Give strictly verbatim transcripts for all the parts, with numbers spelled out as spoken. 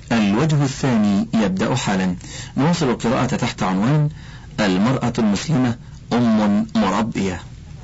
الوجه الثاني يبدأ حالا. نواصل القراءة تحت عنوان المرأة المسلمة أم مربية.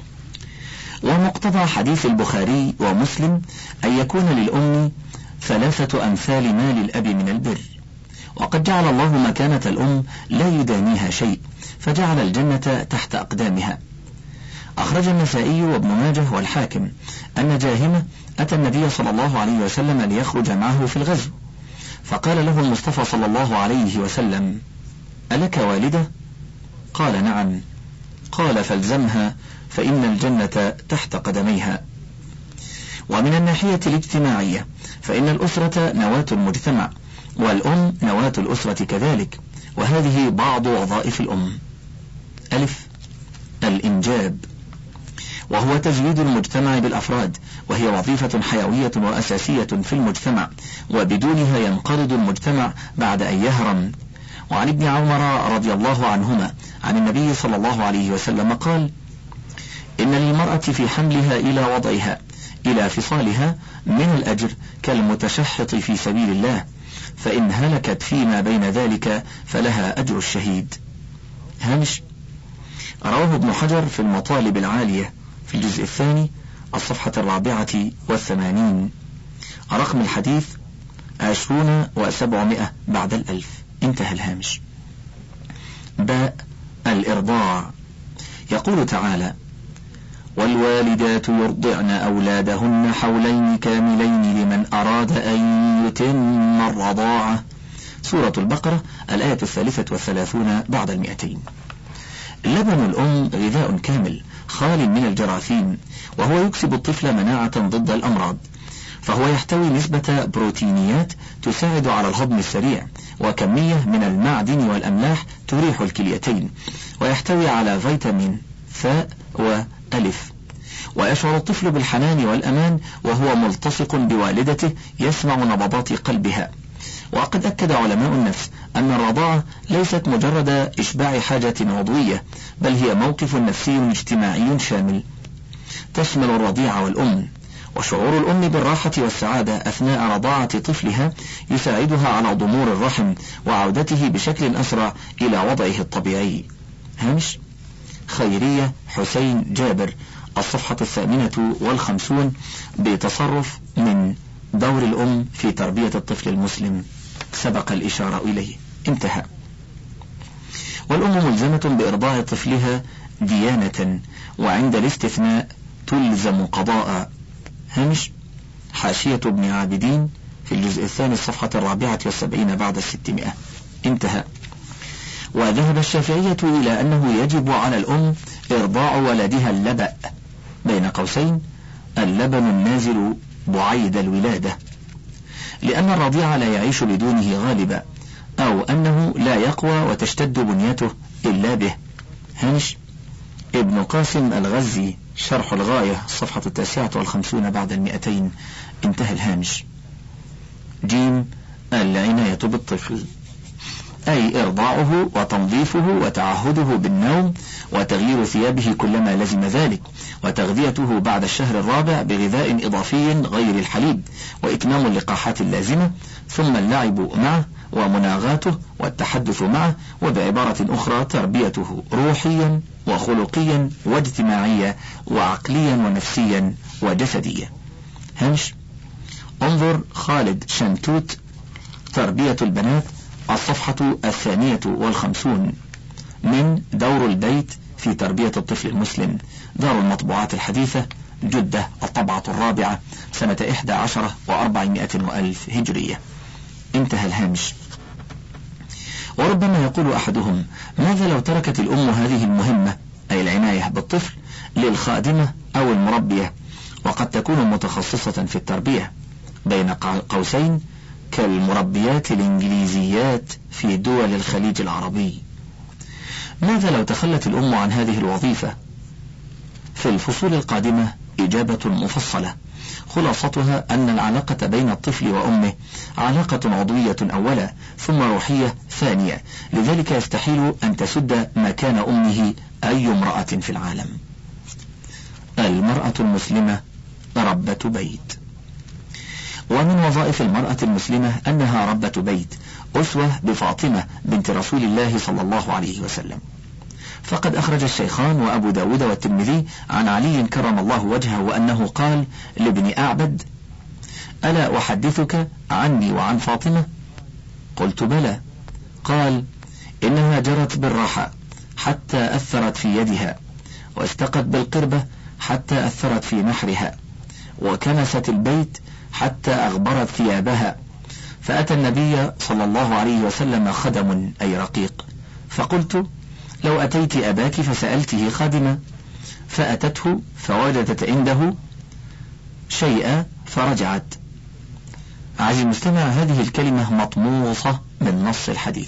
ومقتضى حديث البخاري ومسلم أن يكون للأم ثلاثة أمثال ما للأب من البر، وقد جعل الله مكانة الأم لا يدانيها شيء، فجعل الجنة تحت أقدامها. أخرج النسائي وابن ماجه والحاكم أن جاهمة أتى النبي صلى الله عليه وسلم ليخرج معه في الغزو، فقال له المصطفى صلى الله عليه وسلم: ألك والدة؟ قال: نعم. قال: فالزمها فإن الجنة تحت قدميها. ومن الناحية الاجتماعية فإن الأسرة نواة المجتمع، والأم نواة الأسرة كذلك، وهذه بعض وظائف الأم: ألف الإنجاب، وهو تزويد المجتمع بالأفراد، وهي وظيفة حيوية وأساسية في المجتمع، وبدونها ينقرض المجتمع بعد أن يهرم. وعن ابن عمر رضي الله عنهما عن النبي صلى الله عليه وسلم قال: إن للمرأة في حملها إلى وضعها إلى فصالها من الأجر كالمتشحط في سبيل الله، فإن هلكت فيما بين ذلك فلها أجر الشهيد. هامش. رواه ابن حجر في المطالب العالية في الجزء الثاني الصفحة الرابعة والثمانين، رقم الحديث عشرون وسبعمائة بعد الألف. انتهى الهامش. باء الإرضاع. يقول تعالى: والوالدات يرضعن أولادهن حولين كاملين لمن أراد أن يتم الرضاعة. سورة البقرة الآية الثالثة والثلاثون بعد المئتين. لبن الأم غذاء كامل خال من الجراثيم، وهو يكسب الطفل مناعة ضد الأمراض، فهو يحتوي نسبة بروتينيات تساعد على الهضم السريع، وكمية من المعدن والأملاح تريح الكليتين، ويحتوي على فيتامين ثاء وألف. ويشعر الطفل بالحنان والأمان وهو ملتصق بوالدته يسمع نبضات قلبها. وقد أكد علماء النفس أن الرضاعة ليست مجرد إشباع حاجة عضوية، بل هي موقف نفسي اجتماعي شامل تشمل الرضيع والأم. وشعور الأم بالراحة والسعادة أثناء رضاعة طفلها يساعدها على ضمور الرحم وعودته بشكل أسرع إلى وضعه الطبيعي. هامش. خيرية حسين جابر، الصفحة الثامنة والخمسون، بتصرف من دور الأم في تربية الطفل المسلم، سبق الإشارة إليه. انتهى. والأم ملزمة بإرضاع طفلها ديانة، وعند الاستثناء تلزم قضاء. هامش. حاشية ابن عابدين في الجزء الثاني الصفحة الرابعة والسبعين بعد الستمائة. انتهى. وذهب الشافعية إلى أنه يجب على الأم إرضاع ولدها اللبأ، بين قوسين اللبن النازل بعيد الولادة، لأن الرضيع لا يعيش بدونه غالبا، أو أنه لا يقوى وتشتد بنيته إلا به. هامش. ابن قاسم الغزي شرح الغاية الصفحة التاسعة والخمسون بعد المئتين. انتهى الهامش. جيم. العناية بالطفل، أي إرضاعه وتنظيفه وتعهده بالنوم وتغيير ثيابه كلما لزم ذلك، وتغذيته بعد الشهر الرابع بغذاء إضافي غير الحليب، وإتمام اللقاحات اللازمة، ثم اللعب معه ومناغاته والتحدث معه، وبعبارة أخرى تربيته روحيا وخلقيا واجتماعيا وعقليا ونفسيا وجسديا. هامش. انظر خالد شنتوت، تربية البنات، الصفحة الثانية والخمسون، من دور البيت في تربية الطفل المسلم، دار المطبوعات الحديثة، جدة، الطبعة الرابعة، سنة إحدى عشرة وأربعمائة وألف هجرية. انتهى الهامش. وربما يقول أحدهم: ماذا لو تركت الأم هذه المهمة، أي العناية بالطفل، للخادمة أو المربية، وقد تكون متخصصة في التربية، بين قوسين كالمربيات الإنجليزيات في دول الخليج العربي. ماذا لو تخلت الأم عن هذه الوظيفة؟ في الفصول القادمة إجابة مفصلة، خلاصتها أن العلاقة بين الطفل وأمه علاقة عضوية أولا، ثم روحية ثانية، لذلك يستحيل أن تسد مكان أمه أي امرأة في العالم. المرأة المسلمة ربة بيت. ومن وظائف المرأة المسلمة أنها ربة بيت أسوة بفاطمة بنت رسول الله صلى الله عليه وسلم. فقد أخرج الشيخان وأبو داود والترمذي عن علي كرم الله وجهه أنه قال لابن أعبد: ألا أحدثك عني وعن فاطمة؟ قلت: بلى. قال: إنها جرت بالرحى حتى أثرت في يدها، واستقت بالقربة حتى أثرت في نحرها، وكنست البيت حتى أغبرت ثيابها. فأتى النبي صلى الله عليه وسلم خدم أي رقيق، فقلت: لو أتيت أباك فسألته خادما، فأتته فوجدت عنده شيئا فرجعت. عزيزي المستمع، هذه الكلمة مطموسة من نص الحديث.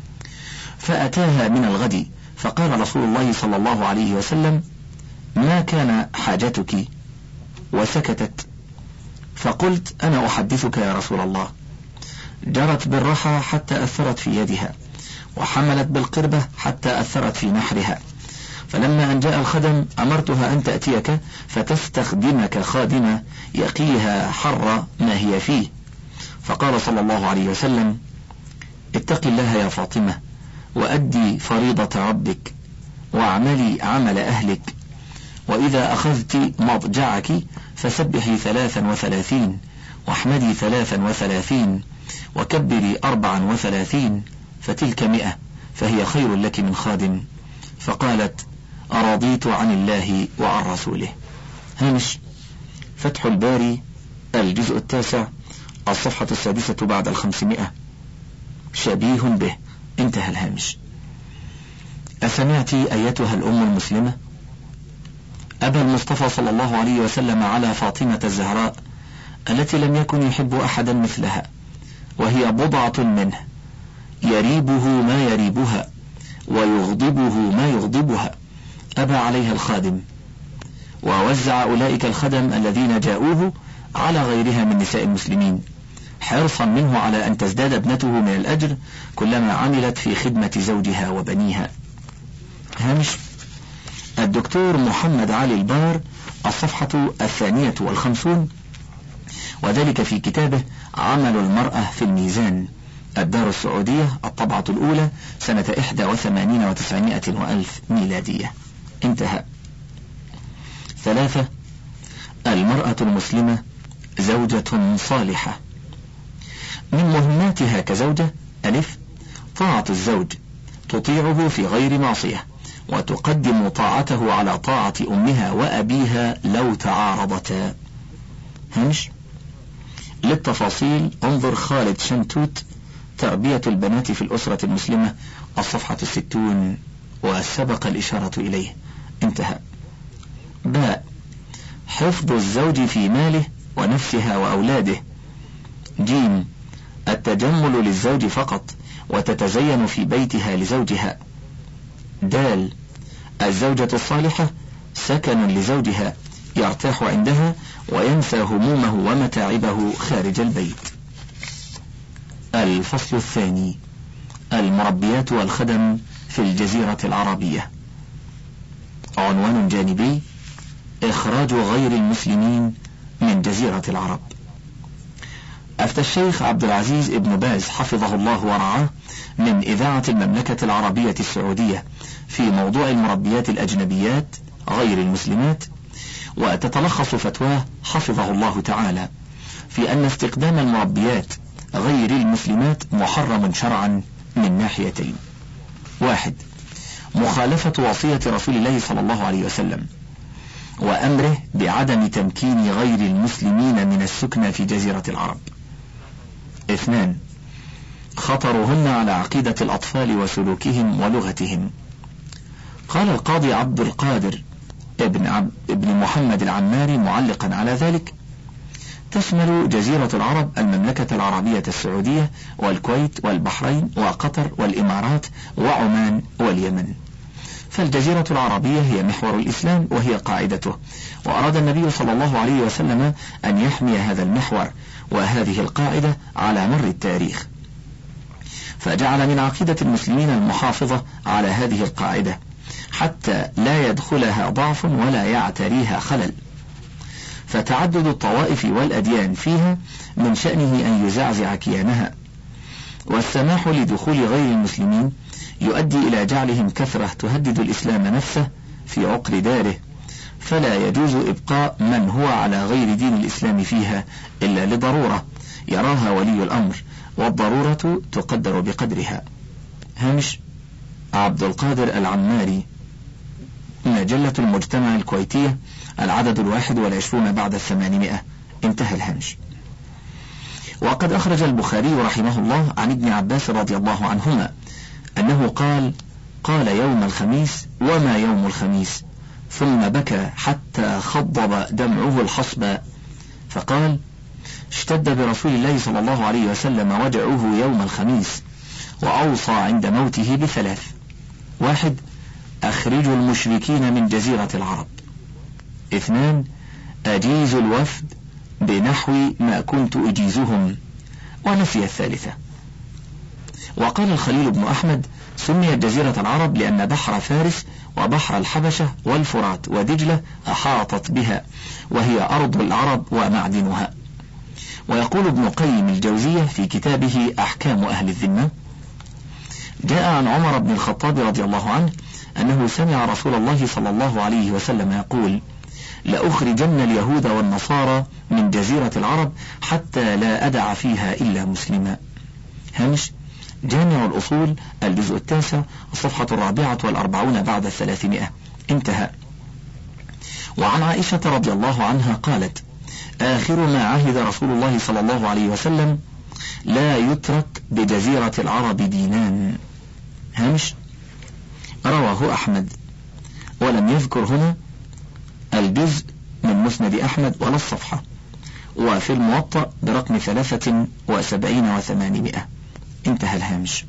فأتاها من الغد فقال رسول الله صلى الله عليه وسلم: ما كان حاجتك؟ وسكتت. فقلت: أنا أحدثك يا رسول الله. جرت بالرحى حتى أثرت في يدها، وحملت بالقربة حتى أثرت في نحرها، فلما أن جاء الخدم أمرتها أن تأتيك فتستخدمك خادمة يقيها حر ما هي فيه. فقال صلى الله عليه وسلم: اتق الله يا فاطمة، وأدي فريضة ربك، واعملي عمل أهلك، وإذا أخذت مضجعك فسبحي ثلاثا وثلاثين، واحمدي ثلاثا وثلاثين، وكبري أربعا وثلاثين، فتلك مئة، فهي خير لك من خادم. فقالت: أرضيت عن الله وعن رسوله. هامش فتح الباري الجزء التاسع الصفحة السادسة بعد الخمسمائة، شبيه به. انتهى الهامش. أسمعت أيتها الأم المسلمة؟ أبى المصطفى صلى الله عليه وسلم على فاطمة الزهراء التي لم يكن يحب أحدا مثلها، وهي بضعة منه، يريبه ما يريبها ويغضبه ما يغضبها. أبى عليها الخادم، ووزع أولئك الخدم الذين جاءوه على غيرها من نساء المسلمين، حرصا منه على أن تزداد ابنته من الأجر كلما عملت في خدمة زوجها وبنيها. هامش الدكتور محمد علي البار، الصفحة الثانية والخمسون، وذلك في كتابه عمل المرأة في الميزان، الدار السعودية، الطبعة الأولى، سنة إحدى وثمانين وتسعمائة وألف ميلادية. انتهى. ثلاثة: المرأة المسلمة زوجة صالحة. من مهماتها كزوجة: ألف، طاعة الزوج، تطيعه في غير معصية، وتقدم طاعته على طاعة أمها وأبيها لو تعارضتا. همش للتفاصيل انظر خالد شمتوت، تربية البنات في الأسرة المسلمة، الصفحة الستون، وسبق الإشارة إليه. انتهى. باء، حفظ الزوج في ماله ونفسها وأولاده. جيم، التجمل للزوج فقط، وتتزين في بيتها لزوجها. دال، الزوجة الصالحة سكن لزوجها، يرتاح عندها وينسى همومه ومتاعبه خارج البيت. الفصل الثاني: المربيات والخدم في الجزيرة العربية. عنوان جانبي: إخراج غير المسلمين من جزيرة العرب. أفتى الشيخ عبد العزيز ابن باز حفظه الله ورعاه من إذاعة المملكة العربية السعودية في موضوع المربيات الأجنبيات غير المسلمات، وتتلخص فتواه حفظه الله تعالى في أن استخدام المربيات غير المسلمات محرم شرعا من ناحيتين: واحد، مخالفة وصية رسول الله صلى الله عليه وسلم وأمره بعدم تمكين غير المسلمين من السكنى في جزيرة العرب. اثنان، خطرهن على عقيدة الأطفال وسلوكهم ولغتهم. قال القاضي عبد القادر ابن, عب ابن محمد العماري معلقا على ذلك: تشمل جزيرة العرب المملكة العربية السعودية والكويت والبحرين وقطر والإمارات وعمان واليمن. فالجزيرة العربية هي محور الإسلام وهي قاعدته، وأراد النبي صلى الله عليه وسلم أن يحمي هذا المحور وهذه القاعدة على مر التاريخ، فجعل من عقيدة المسلمين المحافظة على هذه القاعدة حتى لا يدخلها ضعف ولا يعتريها خلل. فتعدد الطوائف والأديان فيها من شأنه أن يزعزع كيانها، والسماح لدخول غير المسلمين يؤدي إلى جعلهم كثرة تهدد الإسلام نفسه في عقر داره، فلا يجوز إبقاء من هو على غير دين الإسلام فيها إلا لضرورة يراها ولي الأمر، والضرورة تقدر بقدرها. هامش عبد القادر العماري، مجلة المجتمع الكويتية، العدد الواحد والعشرون بعد الثمانمائة. انتهى الهامش. وقد أخرج البخاري رحمه الله عن ابن عباس رضي الله عنهما أنه قال: قال يوم الخميس وما يوم الخميس، ثم بكى حتى خضب دمعه الحصباء، فقال: اشتد برسول الله صلى الله عليه وسلم وجعه يوم الخميس، وأوصى عند موته بثلاث: واحد، أخرجوا المشركين من جزيرة العرب. اثنان، أجيزوا الوفد بنحو ما كنت أجيزهم، ونفي الثالثة. وقال الخليل بن أحمد: سميت جزيرة العرب لأن بحر فارس وبحر الحبشة والفرات ودجلة أحاطت بها، وهي أرض العرب ومعدنها. ويقول ابن قيم الجوزية في كتابه أحكام أهل الذمة: جاء عن عمر بن الخطاب رضي الله عنه أنه سمع رسول الله صلى الله عليه وسلم يقول: لأخرجن اليهود والنصارى من جزيرة العرب حتى لا أدع فيها إلا مسلما. هامش جامع الأصول الجزء التاسع الصفحة الرابعة والأربعون بعد الثلاثمائة. انتهى. وعن عائشة رضي الله عنها قالت: آخر ما عهد رسول الله صلى الله عليه وسلم: لا يترك بجزيرة العرب دينان. هامش رواه أحمد، ولم يذكر هنا الجزء من مسند أحمد ولا الصفحة، وفي الموطأ برقم ثلاثة وسبعين وثمانمائة. انتهى الهامش.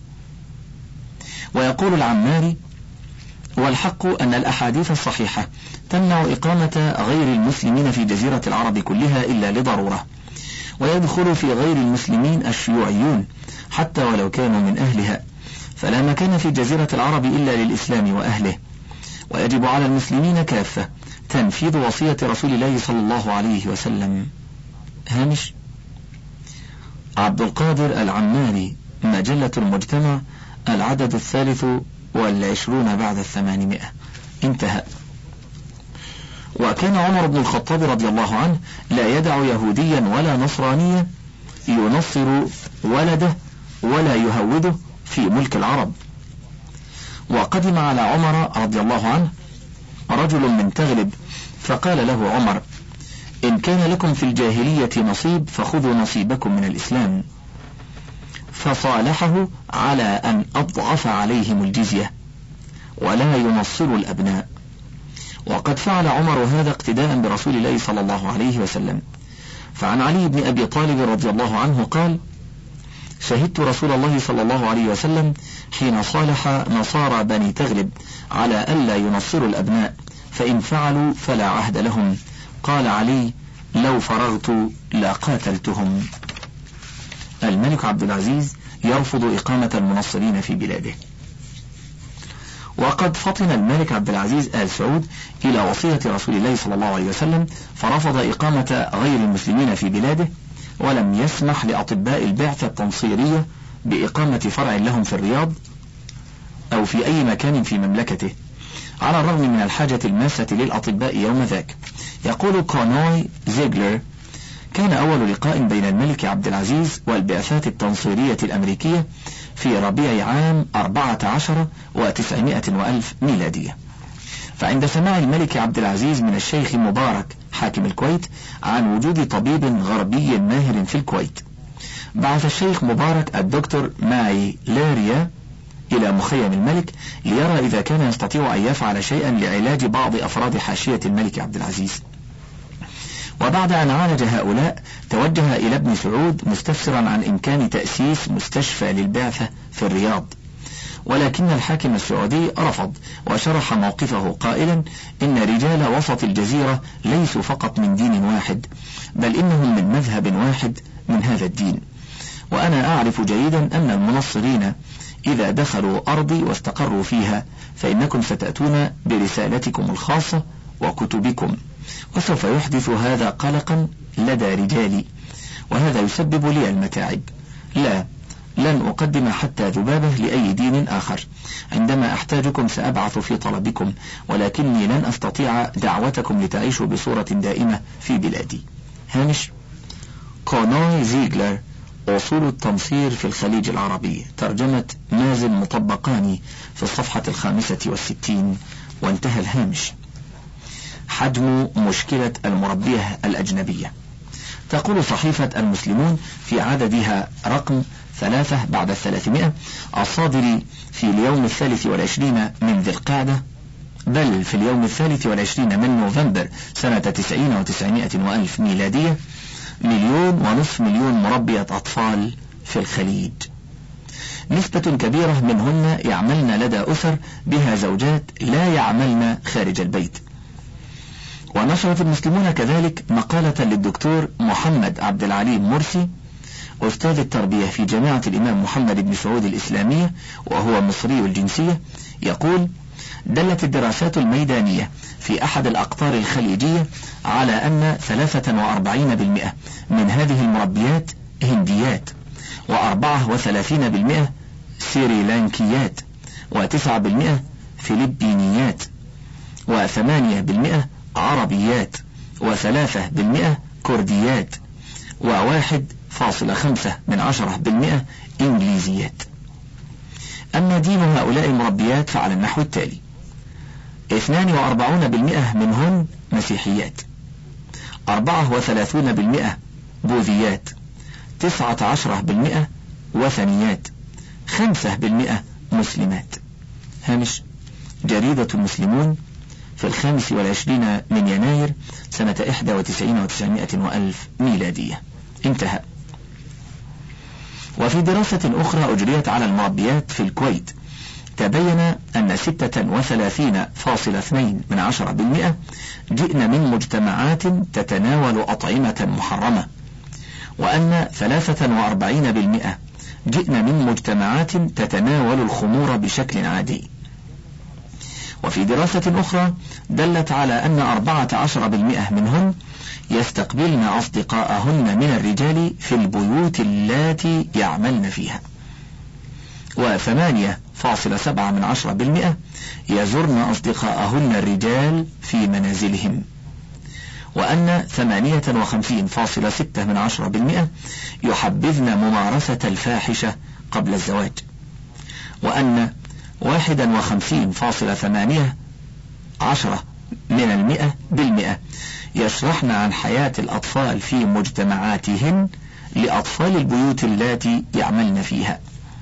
ويقول العماري: والحق أن الأحاديث الصحيحة تمنع إقامة غير المسلمين في جزيرة العرب كلها إلا لضرورة، ويدخل في غير المسلمين الشيوعيون حتى ولو كانوا من أهلها، فلا مكان في جزيرة العرب إلا للإسلام وأهله، ويجب على المسلمين كافة تنفيذ وصية رسول الله صلى الله عليه وسلم. هامش عبد القادر العماري، مجلة المجتمع، العدد الثالث والعشرون بعد الثمانمائة. انتهى. وكان عمر بن الخطاب رضي الله عنه لا يدع يهوديا ولا نصرانيا ينصر ولده ولا يهوده في ملك العرب. وقدم على عمر رضي الله عنه رجل من تغلب، فقال له عمر: إن كان لكم في الجاهلية نصيب فخذوا نصيبكم من الإسلام، فصالحه على أن أضعف عليهم الجزية ولا ينصروا الأبناء. وقد فعل عمر هذا اقتداء برسول الله صلى الله عليه وسلم. فعن علي بن أبي طالب رضي الله عنه قال: شهدت رسول الله صلى الله عليه وسلم حين صالح نصارى بني تغلب على ألا ينصروا الأبناء، فإن فعلوا فلا عهد لهم. قال علي: لو فرغت لقاتلتهم. الملك عبد العزيز يرفض إقامة المنصرين في بلاده. وقد فطن الملك عبد العزيز آل سعود إلى وصية رسول الله صلى الله عليه وسلم، فرفض إقامة غير المسلمين في بلاده، ولم يسمح لأطباء البعثة التنصيرية بإقامة فرع لهم في الرياض أو في أي مكان في مملكته، على الرغم من الحاجة الماسة للأطباء يوم ذاك. يقول كونوي زيغلر: كان أول لقاء بين الملك عبد العزيز والبعثات التنصيرية الأمريكية في ربيع عام أربعة عشر وتسعمائة وألف ميلادية. فعند سماع الملك عبد العزيز من الشيخ مبارك حاكم الكويت عن وجود طبيب غربي ماهر في الكويت، بعث الشيخ مبارك الدكتور ماي لاريا إلى مخيم الملك ليرى إذا كان يستطيع أن يفعل شيئا لعلاج بعض أفراد حاشية الملك عبد العزيز. وبعد أن عالج هؤلاء توجه إلى ابن سعود مستفسرا عن إمكان تأسيس مستشفى للبعثة في الرياض، ولكن الحاكم السعودي رفض وشرح موقفه قائلا: إن رجال وسط الجزيرة ليسوا فقط من دين واحد، بل إنهم من مذهب واحد من هذا الدين، وأنا أعرف جيدا أن المنصرين إذا دخلوا أرضي واستقروا فيها فإنكم ستأتون برسالتكم الخاصة وكتبكم، وسوف يحدث هذا قلقا لدى رجالي، وهذا يسبب لي المتاعب. لا، لن أقدم حتى ذبابة لأي دين آخر. عندما أحتاجكم سأبعث في طلبكم، ولكني لن أستطيع دعوتكم لتعيشوا بصورة دائمة في بلادي. هامش كونوي زيغلر، أصول التنصير في الخليج العربي، ترجمة مازن مطبقاني، في الصفحة الخامسة والستين، وانتهى الهامش. حجم مشكلة المربية الأجنبية. تقول صحيفة المسلمون في عددها رقم ثلاثة بعد الثلاثمائة الصادر في اليوم الثالث والعشرين من ذي القعدة، بل في اليوم الثالث والعشرين من نوفمبر سنة تسعين وتسعمائة وألف ميلادية، مليون ونصف مليون مربية أطفال في الخليج. نسبة كبيرة منهن يعملن لدى أسر بها زوجات لا يعملن خارج البيت. ونشرت المسلمون كذلك مقالة للدكتور محمد عبد العليم مرسي، أستاذ التربية في جامعة الإمام محمد بن سعود الإسلامية، وهو مصري الجنسية، يقول: دلت الدراسات الميدانية في أحد الأقطار الخليجية على أن ثلاثة وأربعين بالمئة من هذه المربيات هنديات، وأربعة وثلاثين بالمئة سريلانكيات، وتسعة بالمئة فلبينيات، وثمانية بالمئة عربيات، وثلاثة بالمئة كرديات، وواحد فاصلة خمسة من عشرة بالمئة إنجليزيات. أما دين هؤلاء المربيات فعلى النحو التالي: اثنان وأربعون بالمئة منهن مسيحيات، أربعة وثلاثون بالمئة بوذيات، تسعة عشر بالمئة وثنيات، خمسة بالمئة مسلمات. هامش جريدة المسلمون في الخامس والعشرين من يناير سنة إحدى وتسعين وتسعمائة وألف ميلادية. انتهى. وفي دراسة أخرى أجريت على المربيات في الكويت، تبين أن ستة وثلاثين فاصلة اثنين من عشرة بالمئة جئن من مجتمعات تتناول أطعمة محرمة، وأن ثلاثة وأربعين بالمئة جئن من مجتمعات تتناول الخمور بشكل عادي. وفي دراسة أخرى دلت على أن أربعة عشر بالمئة منهن يستقبلن أصدقاءهن من الرجال في البيوت التي يعملن فيها، وثمانية فاصلة سبعة من عشرة بالمئة يزرن أصدقاءهن الرجال في منازلهم، وأن ثمانية وخمسين فاصلة ستة من عشرة بالمئة يحبذن ممارسة الفاحشة قبل الزواج، وأن واحد وخمسين فاصلة ثمانية عشرة من المئة بالمئة يشرحن عن حياة الأطفال في مجتمعاتهن لأطفال البيوت التي يعملن فيها،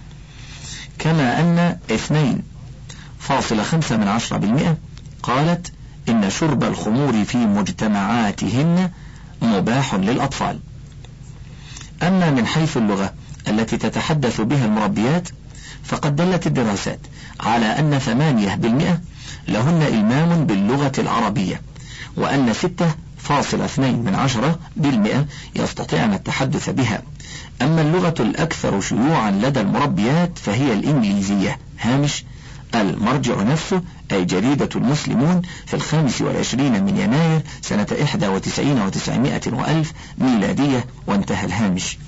كما أن اثنين فاصلة خمسة من عشرة بالمئة قالت إن شرب الخمور في مجتمعاتهن مباح للأطفال. أما من حيث اللغة التي تتحدث بها المربيات، فقد دلت الدراسات على أن ثمانية بالمئة لهن إلمام باللغة العربية، وأن ستة فاصلة اثنين من عشرة بالمئة يستطيعن التحدث بها. أما اللغة الأكثر شيوعا لدى المربيات فهي الإنجليزية. هامش المرجع نفسه أي جريدة المسلمون في الخامس والعشرين من يناير سنة إحدى وتسعين وتسعمائة وألف ميلادية، وانتهى الهامش.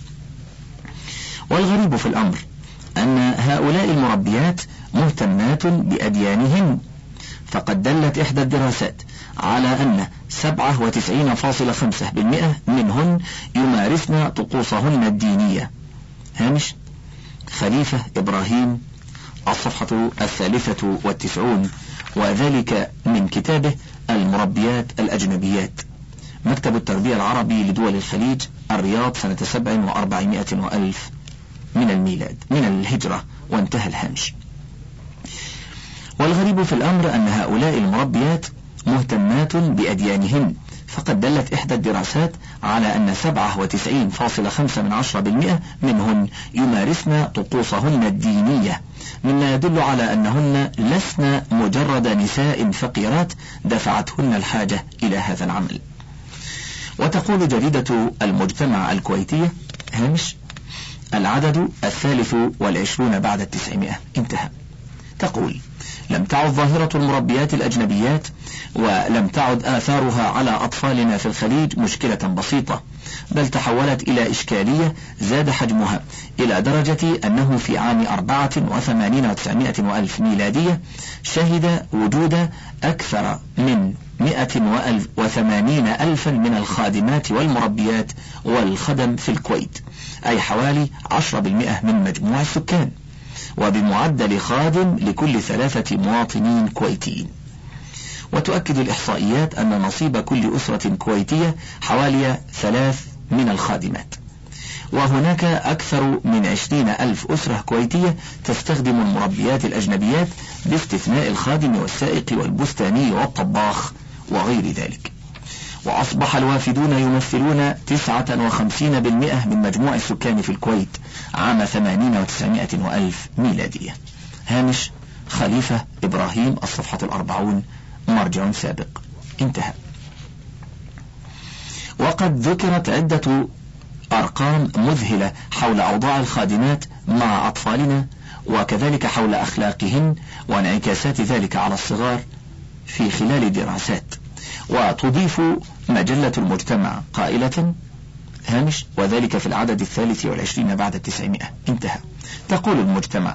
والغريب في الأمر أن هؤلاء المربيات مهتمات بأديانهن، فقد دلت إحدى الدراسات على أن سبعة وتسعين فاصلة خمسة بالمئة منهن يمارسن طقوسهن الدينية. هامش خليفة إبراهيم، الصفحة الثالثة والتسعون، وذلك من كتابه المربيات الأجنبيات، مكتب التربية العربي لدول الخليج، الرياض، سنة سبع وأربعمائة وألف من الميلاد من الهجرة، وانتهى الهامش. والغريب في الأمر أن هؤلاء المربيات مهتمات بأديانهن، فقد دلت إحدى الدراسات على أن سبعة وتسعين فاصلة خمسة من عشرة بالمئة منهن يمارسن طقوسهن الدينية، مما يدل على أنهن لسن مجرد نساء فقيرات دفعتهن الحاجة إلى هذا العمل. وتقول جريدة المجتمع الكويتية: هامش العدد الثالث والعشرون بعد التسعمائة، انتهى. تقول: لم تعد ظاهرة المربيات الأجنبيات ولم تعد آثارها على أطفالنا في الخليج مشكلة بسيطة، بل تحولت إلى إشكالية زاد حجمها إلى درجة أنه في عام أربعة وثمانين وتسعمائة وألف ميلادية شهد وجود أكثر من مئة وثمانين ألفا من الخادمات والمربيات والخدم في الكويت، أي حوالي عشرة بالمئة من مجموع السكان، وبمعدل خادم لكل ثلاثة مواطنين كويتيين. وتؤكد الإحصائيات أن نصيب كل أسرة كويتية حوالي ثلاث من الخادمات، وهناك أكثر من عشرين ألف أسرة كويتية تستخدم المربيات الأجنبيات باستثناء الخادم والسائق والبستاني والطباخ وغير ذلك. وأصبح الوافدون يمثلون تسعة وخمسين بالمئة من مجموع السكان في الكويت عام ثمانين وتسعمائة وألف ميلادية. هامش خليفة إبراهيم، الصفحة الأربعون، مرجع سابق. انتهى. وقد ذكرت عدة أرقام مذهلة حول أوضاع الخادمات مع أطفالنا، وكذلك حول أخلاقهن وانعكاسات ذلك على الصغار في خلال دراسات. وتضيف مجلة المجتمع قائلة: هامش وذلك في العدد الثالث والعشرين بعد التسعمائة. انتهى. تقول المجتمع: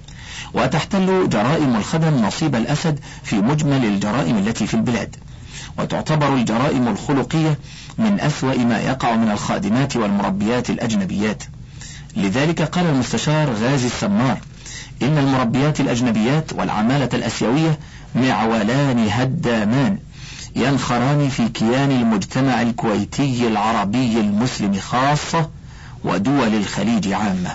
وتحتل جرائم الخدم نصيب الأسد في مجمل الجرائم التي في البلاد، وتعتبر الجرائم الخلقية من أسوأ ما يقع من الخادمات والمربيات الأجنبيات. لذلك قال المستشار غازي السمار: إن المربيات الأجنبيات والعمالة الأسيوية معولان هدامان ينخران في كيان المجتمع الكويتي العربي المسلم خاصة ودول الخليج عامة.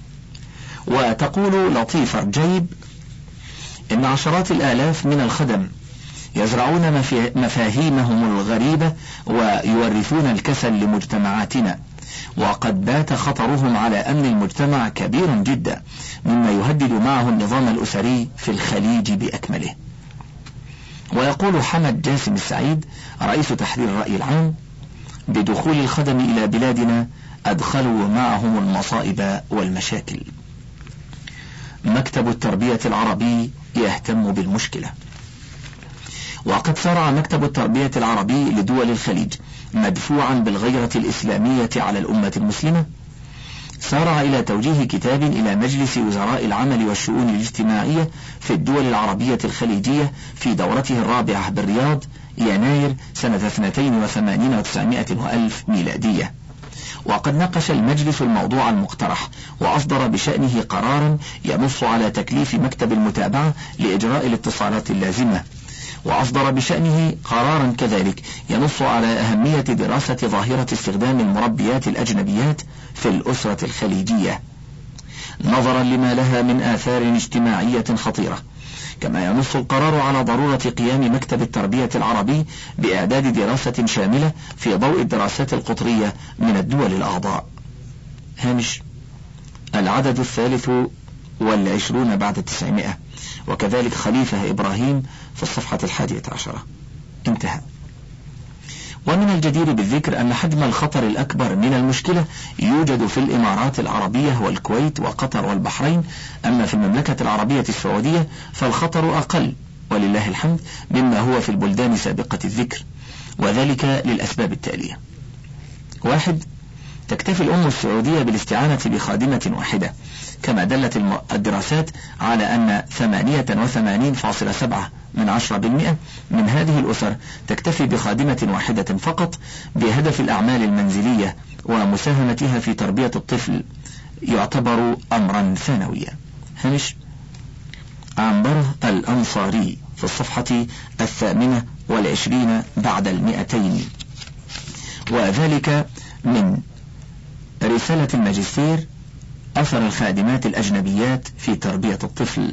وتقول لطيفة رجيب: إن عشرات الآلاف من الخدم يزرعون مفاهيمهم الغريبة ويورثون الكسل لمجتمعاتنا، وقد بات خطرهم على أمن المجتمع كبير جدا، مما يهدد معه النظام الأسري في الخليج بأكمله. ويقول حمد جاسم السعيد رئيس تحرير الرأي العام: بدخول الخدم إلى بلادنا أدخلوا معهم المصائب والمشاكل. مكتب التربية العربي يهتم بالمشكلة. وقد سارع مكتب التربية العربي لدول الخليج مدفوعا بالغيرة الإسلامية على الأمة المسلمة، سارع إلى توجيه كتاب إلى مجلس وزراء العمل والشؤون الاجتماعية في الدول العربية الخليجية في دورته الرابعة بالرياض يناير سنة اثنتين وثمانين وتسعمائة وألف ميلادية. وقد ناقش المجلس الموضوع المقترح وأصدر بشأنه قرارا ينص على تكليف مكتب المتابعة لإجراء الاتصالات اللازمة، وأصدر بشأنه قرارا كذلك ينص على أهمية دراسة ظاهرة استخدام المربيات الأجنبيات في الأسرة الخليجية نظرا لما لها من آثار اجتماعية خطيرة. كما ينص القرار على ضرورة قيام مكتب التربية العربي بإعداد دراسة شاملة في ضوء الدراسات القطرية من الدول الأعضاء. هامش العدد الثالث والعشرون بعد التسعمائة، وكذلك خليفة إبراهيم في الصفحة الحادية عشرة. انتهى. ومن الجدير بالذكر أن حجم الخطر الأكبر من المشكلة يوجد في الإمارات العربية والكويت وقطر والبحرين، أما في المملكة العربية السعودية فالخطر أقل ولله الحمد مما هو في البلدان سابقة الذكر، وذلك للأسباب التالية: واحد، تكتفي الأم السعودية بالاستعانة بخادمة واحدة، كما دلت الدراسات على أن ثمانية وثمانين فاصلة سبعة من عشرة بالمئة من هذه الأسر تكتفي بخادمة واحدة فقط بهدف الأعمال المنزلية ومساهمتها في تربية الطفل، يعتبر أمرا ثانويا. هامش عنبرة الأنصاري في الصفحة الثامنة والعشرين بعد المئتين، وذلك من رسالة الماجستير أثر الخادمات الأجنبيات في تربية الطفل،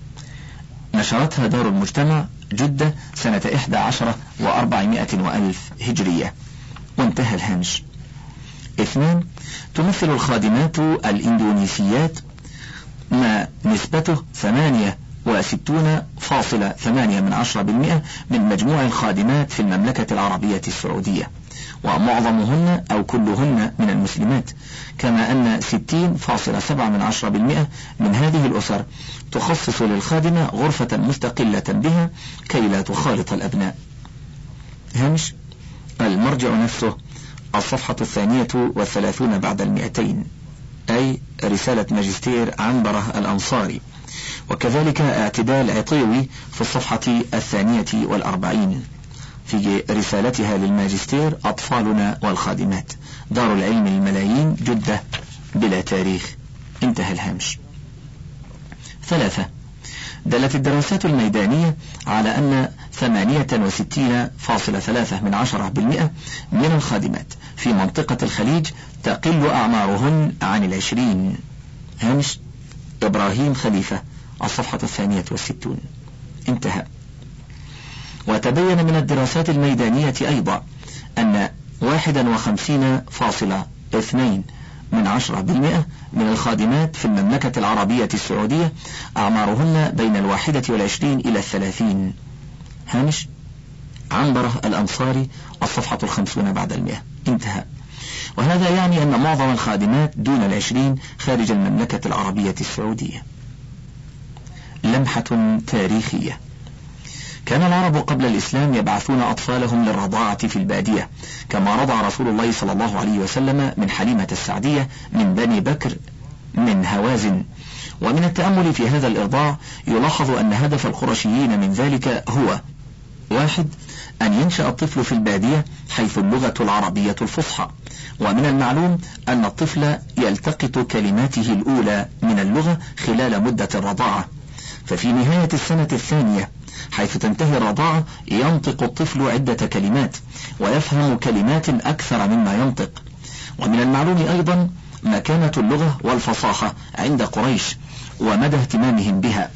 نشرتها دار المجتمع جدة سنة إحدى عشرة وأربعمائة وألف هجرية. وانتهى الهامش. اثنان، تمثل الخادمات الإندونيسيات ما نسبته ثمانية وستون فاصلة ثمانية من عشرة بالمئة من مجموع الخادمات في المملكة العربية السعودية، ومعظمهن أو كلهن من المسلمات، كما أن ستين فاصلة سبعة من عشرة بالمئة من هذه الأسر تخصص للخادمة غرفة مستقلة بها كي لا تخالط الأبناء. هامش المرجع نفسه الصفحة الثانية والثلاثون بعد المئتين، أي رسالة ماجستير عنبرة الأنصاري، وكذلك اعتدال عطيوي في الصفحة الثانية والأربعين في رسالتها للماجستير أطفالنا والخادمات، دار العلم الملايين، جدة، بلا تاريخ. انتهى الهامش. ثلاثة، دلت الدراسات الميدانية على أن ثمانية وستين فاصلة ثلاثة من عشرة بالمئة من الخادمات في منطقة الخليج تقل أعمارهن عن العشرين. هامش إبراهيم خليفة، الصفحة الثانية والستون. انتهى. وتبين من الدراسات الميدانية أيضا أن واحد وخمسين فاصلة اثنين من عشرة بالمئة من الخادمات في المملكة العربية السعودية أعمارهن بين الواحدة والعشرين إلى الثلاثين. هامش عنبرة الأنصاري، الصفحة الخمسون بعد المئة. انتهى. وهذا يعني أن معظم الخادمات دون العشرين خارج المملكة العربية السعودية. لمحة تاريخية. كان العرب قبل الإسلام يبعثون أطفالهم للرضاعة في البادية، كما رضع رسول الله صلى الله عليه وسلم من حليمة السعدية من بني بكر من هوازن. ومن التأمل في هذا الإرضاع يلاحظ أن هدف القرشيين من ذلك هو: واحد، أن ينشأ الطفل في البادية حيث اللغة العربية الفصحى، ومن المعلوم أن الطفل يلتقط كلماته الأولى من اللغة خلال مدة الرضاعة، ففي نهاية السنة الثانية حيث تنتهي الرضاعة ينطق الطفل عدة كلمات ويفهم كلمات أكثر مما ينطق. ومن المعلوم أيضا مكانة اللغة والفصاحة عند قريش ومدى اهتمامهم بها.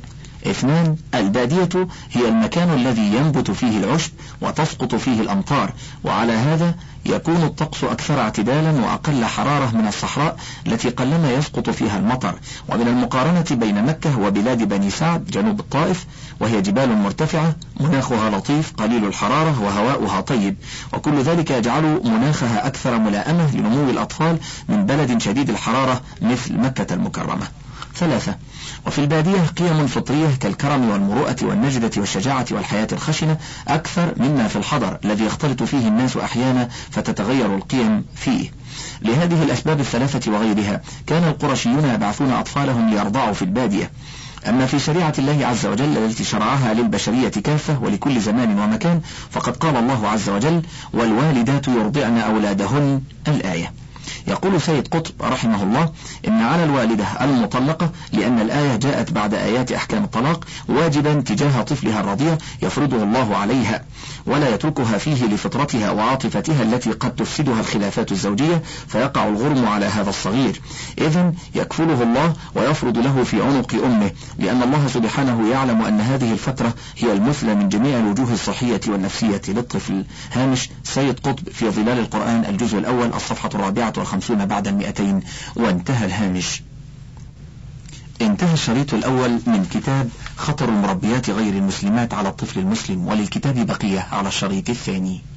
اثنان، البادية هي المكان الذي ينبت فيه العشب وتسقط فيه الأمطار، وعلى هذا يكون الطقس أكثر اعتدالا وأقل حرارة من الصحراء التي قلما يسقط فيها المطر. ومن المقارنة بين مكة وبلاد بني سعد جنوب الطائف، وهي جبال مرتفعة مناخها لطيف قليل الحرارة وهواؤها طيب، وكل ذلك يجعل مناخها أكثر ملائمة لنمو الأطفال من بلد شديد الحرارة مثل مكة المكرمة. ثلاثة، وفي البادية قيم فطرية كالكرم والمروءة والنجدة والشجاعة والحياة الخشنة أكثر مما في الحضر الذي يختلط فيه الناس أحيانا فتتغير القيم فيه. لهذه الأسباب الثلاثة وغيرها كان القرشيون يبعثون أطفالهم ليرضعوا في البادية. أما في شريعة الله عز وجل التي شرعها للبشرية كافة ولكل زمان ومكان، فقد قال الله عز وجل: والوالدات يرضعن أولادهن، الآية. يقول سيد قطب رحمه الله: إن على الوالدة المطلقة، لأن الآية جاءت بعد آيات أحكام الطلاق، واجبا تجاه طفلها الرضيع يفرضه الله عليها ولا يتركها فيه لفطرتها وعاطفتها التي قد تفسدها الخلافات الزوجية فيقع الغرم على هذا الصغير. إذن يكفله الله ويفرض له في عنق أمه، لأن الله سبحانه يعلم أن هذه الفترة هي المثلى من جميع الوجوه الصحية والنفسية للطفل. هامش سيد قطب في ظلال القرآن، الجزء الأول، الصفحة الرابعة والخمسون بعد المئتين. وانتهى الهامش. انتهى الشريط الأول من كتاب خطر المربيات غير المسلمات على الطفل المسلم، وللكتاب بقية على الشريط الثاني.